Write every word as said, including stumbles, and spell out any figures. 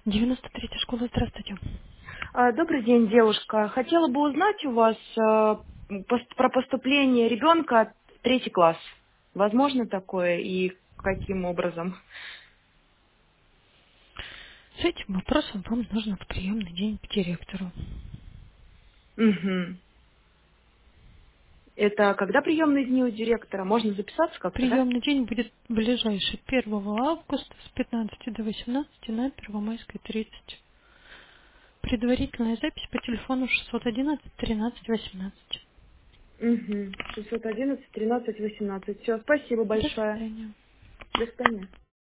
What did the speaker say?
девяносто третья школа, здравствуйте. А, Добрый день, девушка. Хотела бы узнать у вас а, пос- про поступление ребенка в третий класс. Возможно такое и каким образом? С этим вопросом вам нужно в приемный день к директору. Угу. Это когда приемные дни у директора? Можно записаться как-то, да? Приемный день будет ближайший первого августа с пятнадцати до восемнадцати на Первомайской тридцать. Предварительная запись по телефону шестьсот одиннадцать тринадцать восемнадцать. Угу. шестьсот одиннадцать тринадцать восемнадцать. Все, спасибо До большое. свидания. До свидания.